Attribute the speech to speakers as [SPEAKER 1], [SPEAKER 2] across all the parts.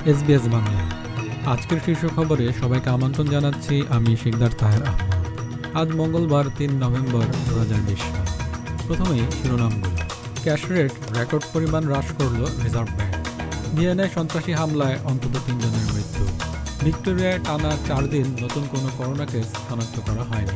[SPEAKER 1] SBS Bangla. আজকের শীর্ষ খবরে সবাইকে আমন্ত্রণ জানাচ্ছি আমি শিকদার তাহের আহমদ। আজ মঙ্গলবার ৩ নভেম্বর ২০২০ সাল। প্রথমেই শিরোনামগুলো। ক্যাশ রেট রেকর্ড পরিমাণ হ্রাস করল রিজার্ভ ব্যাংক। ভিয়েনায় সন্ত্রাসী হামলায় অন্তত ৩ জনের মৃত্যু। ভিক্টোরিয়ায় টানা ৪ দিন নতুন কোনো করোনা কেস শনাক্ত করা হয়নি।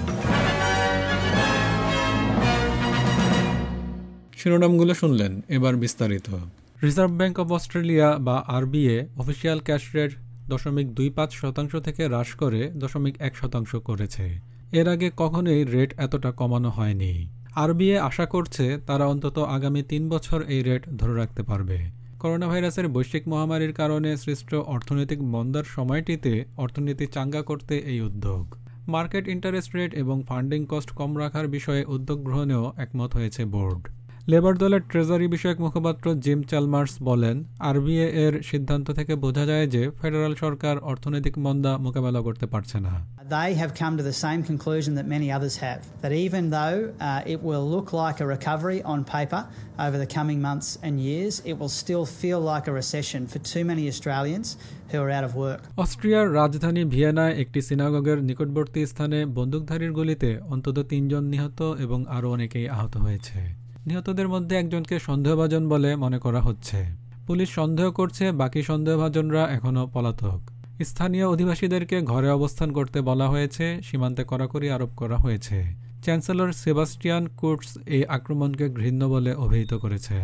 [SPEAKER 1] শিরোনামগুলো শুনলেন, এবার বিস্তারিত। রিজার্ভ ব্যাংক অব অস্ট্রেলিয়া বা আরবিএ অফিসিয়াল ক্যাশ রেট 0.25% থেকে হ্রাস করে 0.1% করেছে। এর আগে কখনোই রেট এতটা কমানো হয়নি। আরবিএ আশা করছে তারা অন্তত আগামী ৩ বছর এই রেট ধরে রাখতে পারবে। করোনা ভাইরাসের বৈশ্বিক মহামারীর কারণে সৃষ্ট অর্থনৈতিক মন্দার সময়টিতে অর্থনীতি চাঙ্গা করতে এই উদ্যোগ। মার্কেট ইন্টারেস্ট রেট এবং ফান্ডিং কস্ট কম রাখার বিষয়ে উদ্যোগ গ্রহণেও একমত হয়েছে বোর্ড। লেবার দলের ট্রেজারি বিষয়ক মুখপাত্র জিম চ্যালমার্স বলেন, আরবিএ এর সিদ্ধান্ত থেকে বোঝা যায় যে ফেডারাল সরকার অর্থনৈতিক মন্দা মোকাবেলা করতে পারছে না।
[SPEAKER 2] They have come to the same conclusion that many others have, that even though it will look like a recovery on paper over the coming months and years, it will still feel like a recession for too many Australians who are out of work.
[SPEAKER 1] অস্ট্রিয়ার রাজধানী ভিয়েনায় একটি সিনাগগের নিকটবর্তী স্থানে বন্দুকধারীর গুলিতে অন্তত ৩ জন নিহত এবং আরও অনেকেই আহত হয়েছে। নিহতদের মধ্যে একজনকে সন্দেহভাজন বলে মনে করা হচ্ছে। পুলিশ সন্দেহ করছে বাকি সন্দেহভাজনরা এখনও পলাতক। স্থানীয় অধিবাসীদেরকে ঘরে অবস্থান করতে বলা হয়েছে, সীমান্তে কড়াকড়ি আরোপ করা হয়েছে। চ্যান্সেলর সেবাস্টিয়ান কুর্টস এই আক্রমণকে ঘৃণ্য বলে অভিহিত করেছেন।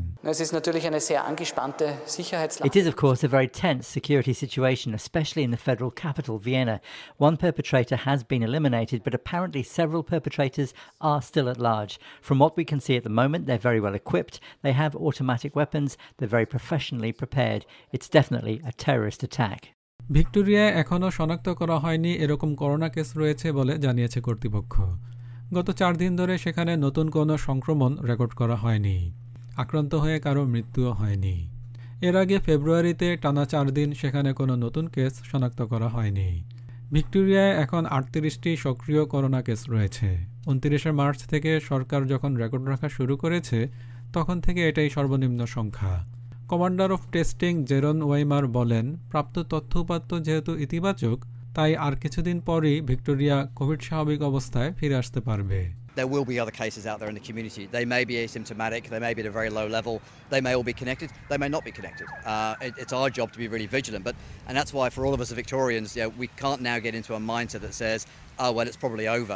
[SPEAKER 3] It is of course a very tense security situation, especially in the federal capital, Vienna. One perpetrator has been eliminated, but apparently several perpetrators are still at large. From what we can see at the moment, they're very well equipped. They have automatic weapons. They're very professionally prepared. It's definitely a terrorist attack.
[SPEAKER 1] ভিক্টোরিয়ায় এখনও শনাক্ত করা হয়নি এরকম corona case রয়েছে বলে জানিয়েছে কর্তৃপক্ষ। গত ৪ দিন ধরে সেখানে নতুন কোনো সংক্রমণ রেকর্ড করা হয়নি। আক্রান্ত হয়ে কারো মৃত্যুও হয়নি। এর আগে ফেব্রুয়ারিতে টানা ৪ দিন সেখানে কোনো নতুন কেস শনাক্ত করা হয়নি। ভিক্টোরিয়ায় এখন ৩৮টি সক্রিয় করোনা কেস রয়েছে। ২৯শে মার্চ থেকে সরকার যখন রেকর্ড রাখা শুরু করেছে তখন থেকে এটাই সর্বনিম্ন সংখ্যা। Commander of testing Jeroen Weimar বলেন, প্রাপ্ত তথ্য উপাত্ত যেহেতু ইতিবাচক, তাই আর কিছুদিন পরই ভিক্টোরিয়া কোভিড স্বাভাবিক অবস্থায় ফিরে আসতে পারবে।
[SPEAKER 4] There will be other cases out there in the community. They may be asymptomatic, they may be at a very low level, they may all be connected, they may not be connected. It's our job to be really vigilant, and that's why for all of us as Victorians, we can't now get into a mindset that says, oh well, it's probably over.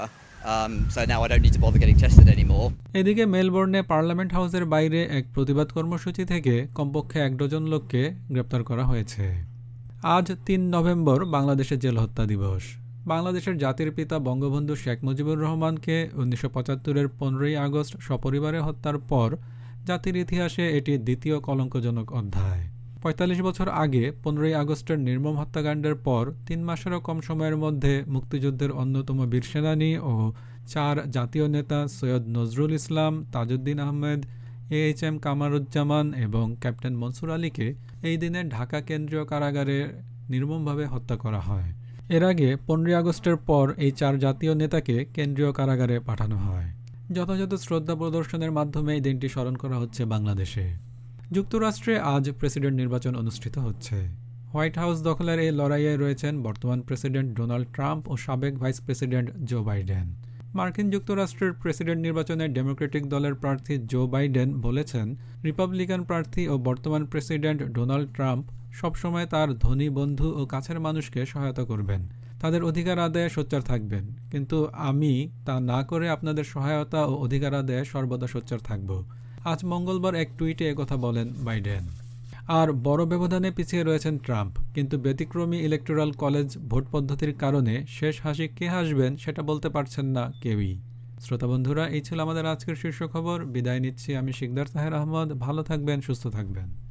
[SPEAKER 4] So now I don't need to bother getting tested anymore.
[SPEAKER 1] এদিকে মেলবোর্নে parliament হাউসের বাইরে এক প্রতিবাদ কর্মসূচি থেকে কমপক্ষে ১ dozen লোককে গ্রেপ্তার করা হয়েছে। আজ ৩ নভেম্বর বাংলাদেশের জেল হত্যা দিবস। বাংলাদেশের জাতির পিতা বঙ্গবন্ধু শেখ মুজিবুর রহমানকে ১৯৭৫-এর ১৫ই আগস্ট সপরিবারে হত্যার পর জাতির ইতিহাসে এটি দ্বিতীয় কলঙ্কজনক অধ্যায়। ৪৫ বছর আগে ১৫ই আগস্টের নির্মম হত্যাকাণ্ডের পর ৩ মাসেরও কম সময়ের মধ্যে মুক্তিযুদ্ধের অন্যতম বীর সেনানী ও ৪ জাতীয় নেতা সৈয়দ নজরুল ইসলাম, তাজউদ্দিন আহমেদ, AHM কামারুজ্জামান এবং ক্যাপ্টেন মনসুর আলীকে এই দিনে ঢাকা কেন্দ্রীয় কারাগারে নির্মমভাবে হত্যা করা হয়। এর আগে ১৫ই আগস্টের পর এই ৪ জাতীয় নেতাকে কেন্দ্রীয় কারাগারে পাঠানো হয়। যথাযথ শ্রদ্ধা প্রদর্শনের মাধ্যমে এই দিনটি স্মরণ করা হচ্ছে বাংলাদেশে। যুক্তরাষ্ট্রে আজ প্রেসিডেন্ট নির্বাচন অনুষ্ঠিত হচ্ছে। হোয়াইট হাউস দখলের এই লড়াইয়ে রয়েছেন বর্তমান প্রেসিডেন্ট ডোনাল্ড ট্রাম্প ও সাবেক ভাইস প্রেসিডেন্ট জো বাইডেন। মার্কিন যুক্তরাষ্ট্রের প্রেসিডেন্ট নির্বাচনে ডেমোক্রেটিক দলের প্রার্থী জো বাইডেন বলেছেন, রিপাবলিকান প্রার্থী ও বর্তমান প্রেসিডেন্ট ডোনাল্ড ট্রাম্প সবসময় তার ধনী বন্ধু ও কাছের মানুষকে সহায়তা করবেন, তাদের অধিকার আদায়ে সোচ্চার থাকবেন, কিন্তু আমি তা না করে আপনাদের সহায়তা ও অধিকার আদায়ে সর্বদা সোচ্চার থাকব। আজ মঙ্গলবার এক টুইটে একথা বলেন বাইডেন। আর বড় ব্যবধানে পিছিয়ে রয়েছেন ট্রাম্প, কিন্তু ব্যতিক্রমী ইলেকটোরাল কলেজ ভোট পদ্ধতির কারণে শেষ হাসি কে হাসবেন সেটা বলতে পারছেন না কেউই। শ্রোতা বন্ধুরা, এই ছিল আমাদের আজকের শীর্ষ খবর। বিদায় নিচ্ছি আমি শিকদার তাহের আহমদ। ভালো থাকবেন, সুস্থ থাকবেন।